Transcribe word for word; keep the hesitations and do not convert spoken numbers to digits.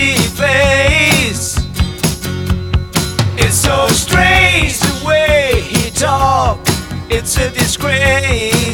pretty face. It's so strange the way he talk. It's a disgrace.